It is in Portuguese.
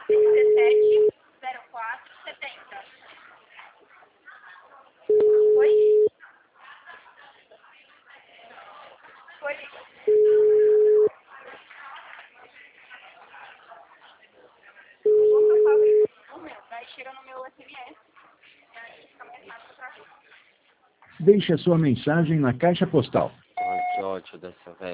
170470. Oi? Oi? Daí chega no meu SMS. Daí fica mais fácil pra mim. Deixe a sua mensagem na caixa postal. Ai, que ódio dessa velha.